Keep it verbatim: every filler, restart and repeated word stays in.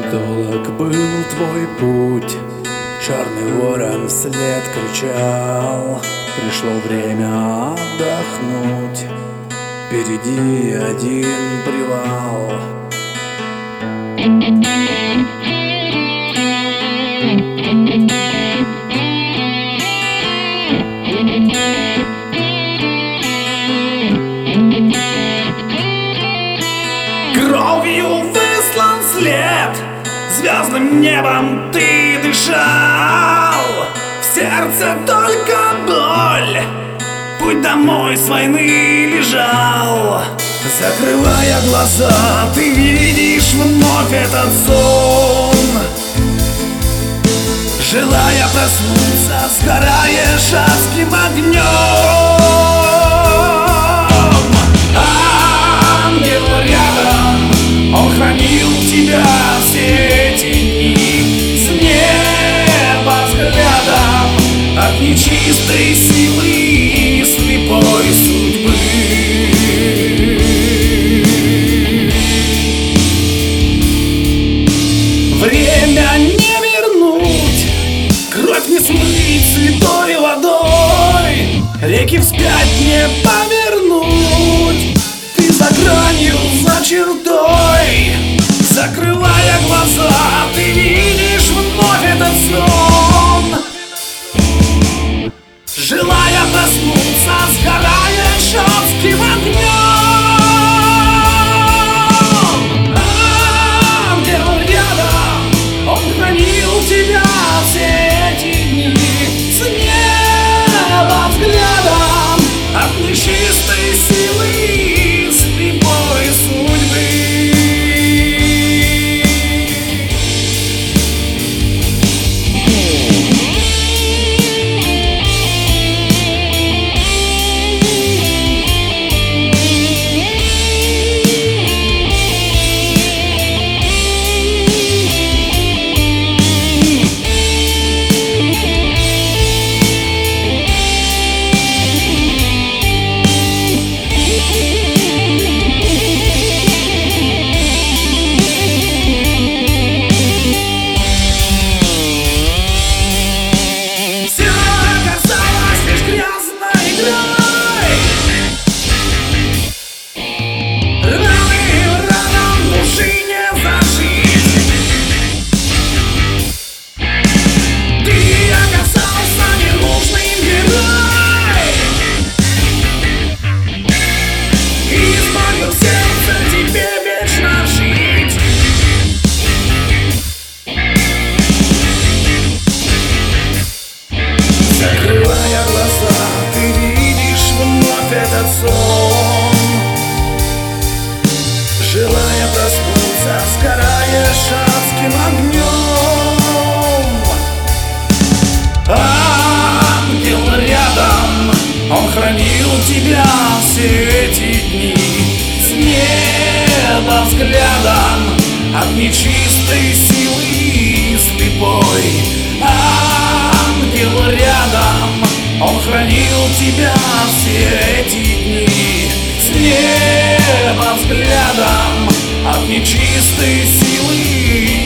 Долг был твой путь, черный ворон вслед кричал. Пришло время отдохнуть, впереди один привал. Кровью выслан след, звездным небом ты дышал. В сердце только боль, путь домой с войны лежал. Закрывая глаза, ты видишь вновь этот сон. Желая проснуться, сгораешь адским огнем. Ангел рядом, он хранил тебя все эти дни. С неба взглядом от нечистой силы и слепой судьбы. Время не вернуть, кровь не смыть святой водой, реки вспять не повернуть, ты за гранью, за чертой. Закрывая глаза, ты видишь вновь этот сон. Желая проснуться, сгораешь адским огнем. Ангел рядом, он хранил тебя все эти дни. С неба взглядом от нечистой силы и слепой судьбы. Закрывая глаза, ты видишь вновь этот сон. Желая проснуться, сгораешь адским огнем. Ангел рядом, он хранил тебя все эти дни. С неба взглядом от нечистой силы и слепой. Ангел рядом, он хранил тебя все эти дни. С неба взглядом от нечистой силы